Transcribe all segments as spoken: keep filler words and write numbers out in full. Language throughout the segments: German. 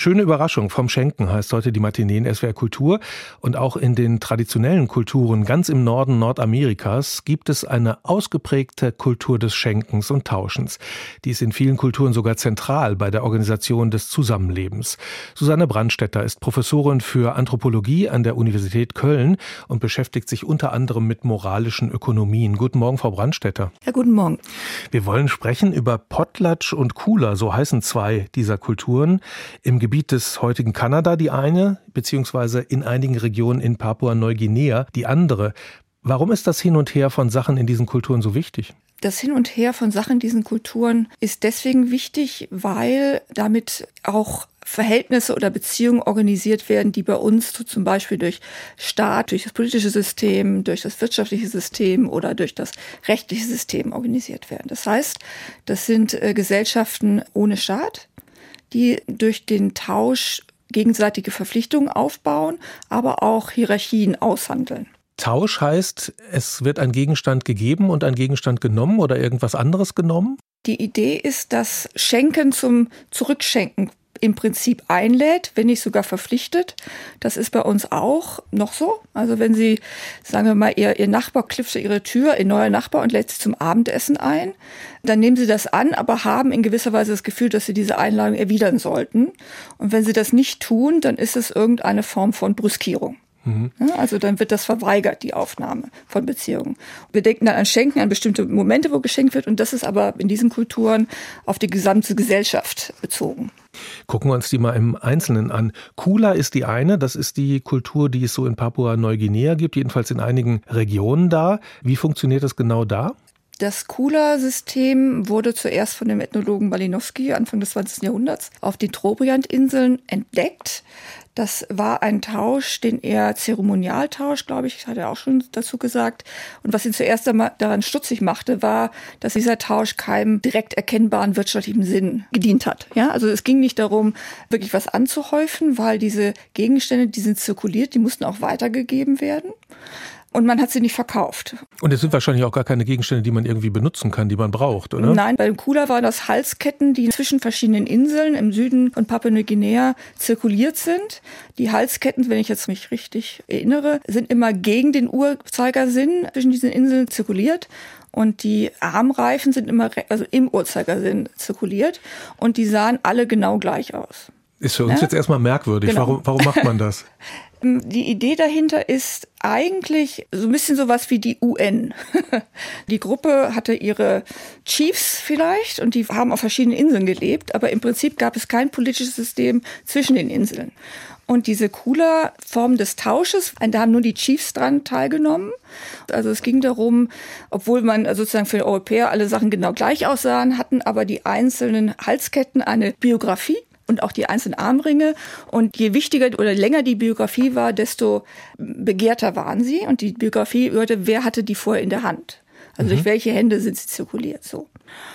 Schöne Überraschung vom Schenken heißt heute die Matinee in S W R Kultur. Und auch in den traditionellen Kulturen ganz im Norden Nordamerikas gibt es eine ausgeprägte Kultur des Schenkens und Tauschens. Die ist in vielen Kulturen sogar zentral bei der Organisation des Zusammenlebens. Susanne Brandstätter ist Professorin für Anthropologie an der Universität Köln und beschäftigt sich unter anderem mit moralischen Ökonomien. Guten Morgen, Frau Brandstätter. Ja, guten Morgen. Wir wollen sprechen über Potlatch und Kula, so heißen zwei dieser Kulturen. Im Gebiet des heutigen Kanada die eine, beziehungsweise in einigen Regionen in Papua-Neuguinea die andere. Warum ist das Hin und Her von Sachen in diesen Kulturen so wichtig? Das Hin und Her von Sachen in diesen Kulturen ist deswegen wichtig, weil damit auch Verhältnisse oder Beziehungen organisiert werden, die bei uns zum Beispiel durch Staat, durch das politische System, durch das wirtschaftliche System oder durch das rechtliche System organisiert werden. Das heißt, das sind äh, Gesellschaften ohne Staat, die durch den Tausch gegenseitige Verpflichtungen aufbauen, aber auch Hierarchien aushandeln. Tausch heißt, es wird ein Gegenstand gegeben und ein Gegenstand genommen oder irgendwas anderes genommen? Die Idee ist, dass Schenken zum Zurückschenken im Prinzip einlädt, wenn nicht sogar verpflichtet. Das ist bei uns auch noch so. Also wenn Sie, sagen wir mal, Ihr, Ihr Nachbar klopft Ihre Tür, Ihr neuer Nachbar, und lädt Sie zum Abendessen ein, dann nehmen Sie das an, aber haben in gewisser Weise das Gefühl, dass Sie diese Einladung erwidern sollten. Und wenn Sie das nicht tun, dann ist es irgendeine Form von Brüskierung. Mhm. Also dann wird das verweigert, die Aufnahme von Beziehungen. Wir denken dann an Schenken, an bestimmte Momente, wo geschenkt wird. Und das ist aber in diesen Kulturen auf die gesamte Gesellschaft bezogen. Gucken wir uns die mal im Einzelnen an. Kula ist die eine, das ist die Kultur, die es so in Papua-Neuguinea gibt, jedenfalls in einigen Regionen da. Wie funktioniert das genau da? Das Kula-System wurde zuerst von dem Ethnologen Malinowski Anfang des zwanzigsten Jahrhunderts auf den Trobriand-Inseln entdeckt. Das war ein Tausch, den er Zeremonialtausch, glaube ich, hat er auch schon dazu gesagt. Und was ihn zuerst daran stutzig machte, war, dass dieser Tausch keinem direkt erkennbaren wirtschaftlichen Sinn gedient hat. Ja, also es ging nicht darum, wirklich was anzuhäufen, weil diese Gegenstände, die sind zirkuliert, die mussten auch weitergegeben werden. Und man hat sie nicht verkauft. Und es sind wahrscheinlich auch gar keine Gegenstände, die man irgendwie benutzen kann, die man braucht, oder? Nein, bei dem Kula waren das Halsketten, die zwischen verschiedenen Inseln im Süden von Papua-Neuguinea zirkuliert sind. Die Halsketten, wenn ich jetzt mich richtig erinnere, sind immer gegen den Uhrzeigersinn zwischen diesen Inseln zirkuliert. Und die Armreifen sind immer also im Uhrzeigersinn zirkuliert. Und die sahen alle genau gleich aus. Ist für uns ja? jetzt erstmal merkwürdig. Genau. Warum, warum macht man das? Die Idee dahinter ist eigentlich so ein bisschen sowas wie die U N. Die Gruppe hatte ihre Chiefs vielleicht und die haben auf verschiedenen Inseln gelebt, aber im Prinzip gab es kein politisches System zwischen den Inseln. Und diese Kula-Form des Tausches, da haben nur die Chiefs dran teilgenommen. Also es ging darum, obwohl man sozusagen für die Europäer alle Sachen genau gleich aussahen, hatten aber die einzelnen Halsketten eine Biografie. Und auch die einzelnen Armringe. Und je wichtiger oder länger die Biografie war, desto begehrter waren sie. Und die Biografie hörte, wer hatte die vorher in der Hand? Also mhm. durch welche Hände sind sie zirkuliert? So.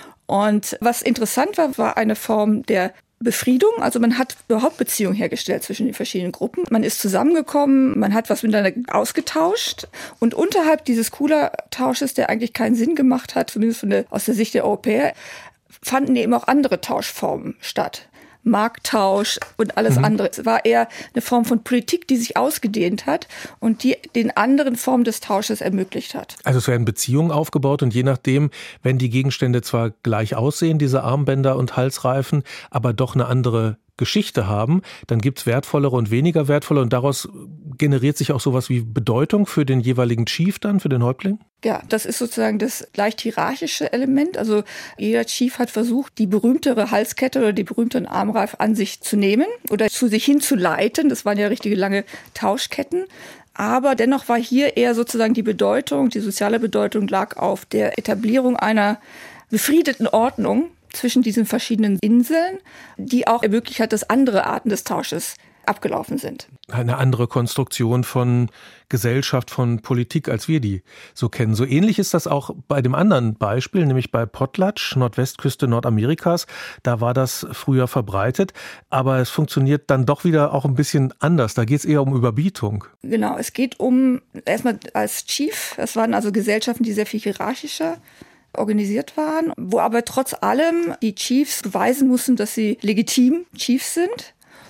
Und was interessant war, war eine Form der Befriedung. Also man hat überhaupt Beziehungen hergestellt zwischen den verschiedenen Gruppen. Man ist zusammengekommen, man hat was miteinander ausgetauscht. Und unterhalb dieses Kula-Tausches, der eigentlich keinen Sinn gemacht hat, zumindest von der, aus der Sicht der Europäer, fanden eben auch andere Tauschformen statt. Markttausch und alles mhm. andere. Es war eher eine Form von Politik, die sich ausgedehnt hat und die den anderen Formen des Tausches ermöglicht hat. Also es werden Beziehungen aufgebaut und je nachdem, wenn die Gegenstände zwar gleich aussehen, diese Armbänder und Halsreifen, aber doch eine andere Geschichte haben, dann gibt's wertvollere und weniger wertvolle und daraus generiert sich auch sowas wie Bedeutung für den jeweiligen Chief dann, für den Häuptling? Ja, das ist sozusagen das leicht hierarchische Element. Also jeder Chief hat versucht, die berühmtere Halskette oder die berühmteren Armreif an sich zu nehmen oder zu sich hinzuleiten. Das waren ja richtige lange Tauschketten. Aber dennoch war hier eher sozusagen die Bedeutung, die soziale Bedeutung lag auf der Etablierung einer befriedeten Ordnung zwischen diesen verschiedenen Inseln, die auch ermöglicht hat, dass andere Arten des Tausches abgelaufen sind. Eine andere Konstruktion von Gesellschaft, von Politik, als wir die so kennen. So ähnlich ist das auch bei dem anderen Beispiel, nämlich bei Potlatch, Nordwestküste Nordamerikas. Da war das früher verbreitet, aber es funktioniert dann doch wieder auch ein bisschen anders. Da geht es eher um Überbietung. Genau, es geht um, erstmal als Chief, das waren also Gesellschaften, die sehr viel hierarchischer organisiert waren, wo aber trotz allem die Chiefs beweisen mussten, dass sie legitim Chiefs sind.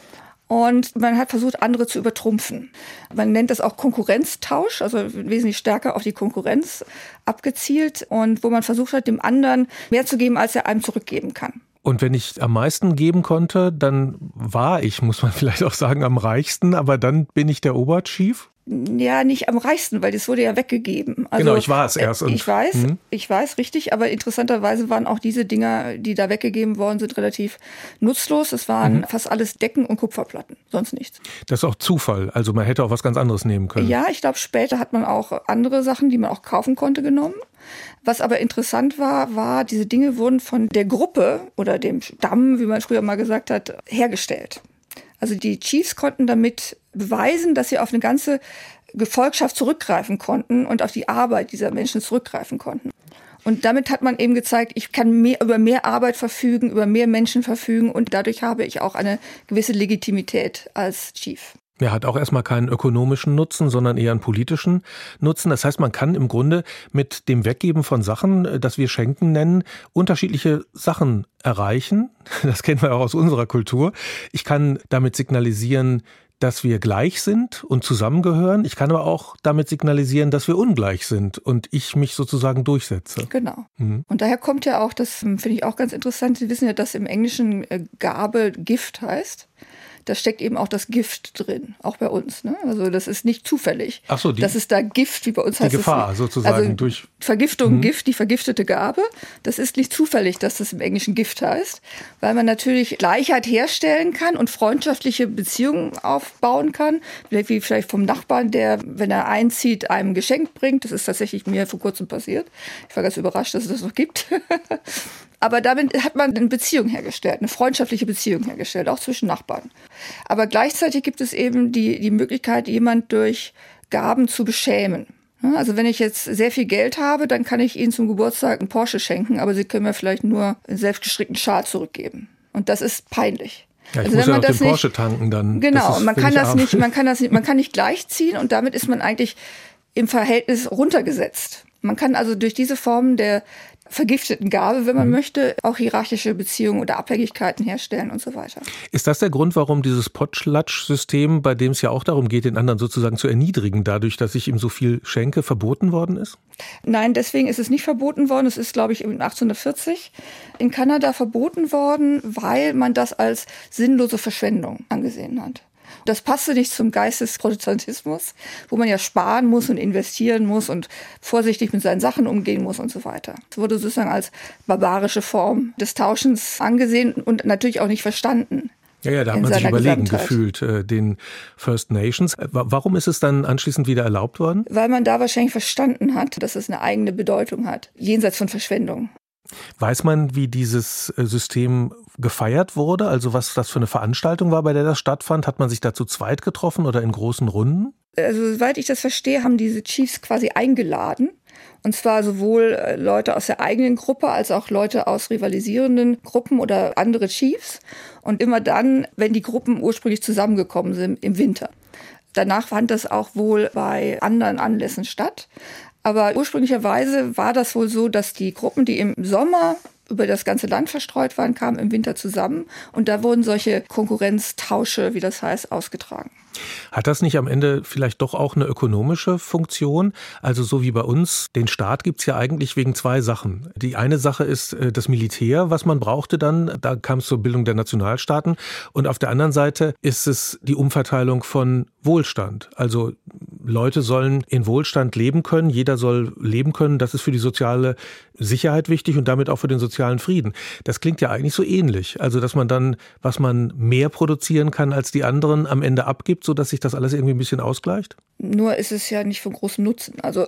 Und man hat versucht, andere zu übertrumpfen. Man nennt das auch Konkurrenztausch, also wesentlich stärker auf die Konkurrenz abgezielt und wo man versucht hat, dem anderen mehr zu geben, als er einem zurückgeben kann. Und wenn ich am meisten geben konnte, dann war ich, muss man vielleicht auch sagen, am reichsten, aber dann bin ich der Oberchief? Ja, nicht am reichsten, weil das wurde ja weggegeben. Also, genau, ich war es erst. Ich weiß, mhm. ich weiß, richtig, aber interessanterweise waren auch diese Dinger, die da weggegeben worden sind, relativ nutzlos. Es waren mhm. fast alles Decken und Kupferplatten, sonst nichts. Das ist auch Zufall, also man hätte auch was ganz anderes nehmen können. Ja, ich glaube, später hat man auch andere Sachen, die man auch kaufen konnte, genommen. Was aber interessant war, war, diese Dinge wurden von der Gruppe oder dem Stamm, wie man früher mal gesagt hat, hergestellt. Also die Chiefs konnten damit beweisen, dass sie auf eine ganze Gefolgschaft zurückgreifen konnten und auf die Arbeit dieser Menschen zurückgreifen konnten. Und damit hat man eben gezeigt, ich kann mehr, über mehr Arbeit verfügen, über mehr Menschen verfügen und dadurch habe ich auch eine gewisse Legitimität als Chief. Er hat auch erstmal keinen ökonomischen Nutzen, sondern eher einen politischen Nutzen. Das heißt, man kann im Grunde mit dem Weggeben von Sachen, das wir Schenken nennen, unterschiedliche Sachen erreichen. Das kennen wir auch aus unserer Kultur. Ich kann damit signalisieren, dass wir gleich sind und zusammengehören. Ich kann aber auch damit signalisieren, dass wir ungleich sind und ich mich sozusagen durchsetze. Genau. Mhm. Und daher kommt ja auch, das finde ich auch ganz interessant, Sie wissen ja, dass im Englischen Gabe Gift heißt. Da steckt eben auch das Gift drin, auch bei uns. Ne? Also das ist nicht zufällig. Ach so, die, das ist da Gift, wie bei uns heißt die Gefahr es, sozusagen also durch Vergiftung, mhm. Gift, die vergiftete Gabe. Das ist nicht zufällig, dass das im Englischen Gift heißt, weil man natürlich Gleichheit herstellen kann und freundschaftliche Beziehungen aufbauen kann. Wie vielleicht vom Nachbarn, der, wenn er einzieht, einem Geschenk bringt. Das ist tatsächlich mir vor kurzem passiert. Ich war ganz überrascht, dass es das noch gibt. Aber damit hat man eine Beziehung hergestellt, eine freundschaftliche Beziehung hergestellt, auch zwischen Nachbarn. Aber gleichzeitig gibt es eben die, die Möglichkeit, jemand durch Gaben zu beschämen. Also wenn ich jetzt sehr viel Geld habe, dann kann ich Ihnen zum Geburtstag einen Porsche schenken, aber Sie können mir vielleicht nur einen selbstgestrickten Schal zurückgeben. Und das ist peinlich. Ja, ich also muss wenn ja man noch das den nicht, Porsche tanken dann. Genau, das ist, man kann das arm. nicht, man kann das nicht, man kann nicht gleichziehen und damit ist man eigentlich im Verhältnis runtergesetzt. Man kann also durch diese Form der vergifteten Gabe, wenn man mhm. möchte, auch hierarchische Beziehungen oder Abhängigkeiten herstellen und so weiter. Ist das der Grund, warum dieses Potlatsch-System, bei dem es ja auch darum geht, den anderen sozusagen zu erniedrigen, dadurch, dass ich ihm so viel schenke, verboten worden ist? Nein, deswegen ist es nicht verboten worden. Es ist, glaube ich, achtzehnhundertvierzig in Kanada verboten worden, weil man das als sinnlose Verschwendung angesehen hat. Das passte nicht zum Geist des Protestantismus, wo man ja sparen muss und investieren muss und vorsichtig mit seinen Sachen umgehen muss und so weiter. Es wurde sozusagen als barbarische Form des Tauschens angesehen und natürlich auch nicht verstanden. Ja, ja, da hat man sich überlegen gefühlt, äh, den First Nations. Warum ist es dann anschließend wieder erlaubt worden? Weil man da wahrscheinlich verstanden hat, dass es eine eigene Bedeutung hat, jenseits von Verschwendung. Weiß man, wie dieses System gefeiert wurde? Also was das für eine Veranstaltung war, bei der das stattfand? Hat man sich da zu zweit getroffen oder in großen Runden? Also soweit ich das verstehe, haben diese Chiefs quasi eingeladen. Und zwar sowohl Leute aus der eigenen Gruppe als auch Leute aus rivalisierenden Gruppen oder andere Chiefs. Und immer dann, wenn die Gruppen ursprünglich zusammengekommen sind im Winter. Danach fand das auch wohl bei anderen Anlässen statt. Aber ursprünglicherweise war das wohl so, dass die Gruppen, die im Sommer über das ganze Land verstreut waren, kamen im Winter zusammen. Und da wurden solche Konkurrenztausche, wie das heißt, ausgetragen. Hat das nicht am Ende vielleicht doch auch eine ökonomische Funktion? Also so wie bei uns, den Staat gibt's ja eigentlich wegen zwei Sachen. Die eine Sache ist das Militär, was man brauchte dann. Da kam es zur Bildung der Nationalstaaten. Und auf der anderen Seite ist es die Umverteilung von Wohlstand. Also Leute sollen in Wohlstand leben können, jeder soll leben können. Das ist für die soziale Sicherheit wichtig und damit auch für den sozialen Frieden. Das klingt ja eigentlich so ähnlich. Also dass man dann, was man mehr produzieren kann als die anderen, am Ende abgibt, sodass sich das alles irgendwie ein bisschen ausgleicht? Nur ist es ja nicht von großem Nutzen. Also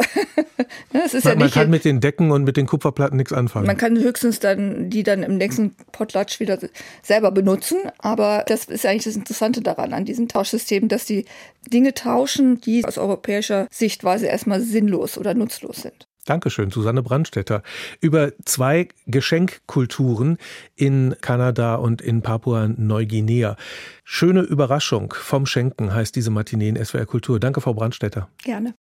es ist man, ja nicht, man kann mit den Decken und mit den Kupferplatten nichts anfangen. Man kann höchstens dann die dann im nächsten Potlatch wieder selber benutzen. Aber das ist eigentlich das Interessante daran, an diesem Tauschsystem, dass die Dinge tauschen, die aus europäischer Sichtweise erstmal sinnlos oder nutzlos sind. Dankeschön, Susanne Brandstätter. Über zwei Geschenkkulturen in Kanada und in Papua-Neuguinea. Schöne Überraschung vom Schenken heißt diese Matinee in S W R Kultur. Danke, Frau Brandstätter. Gerne.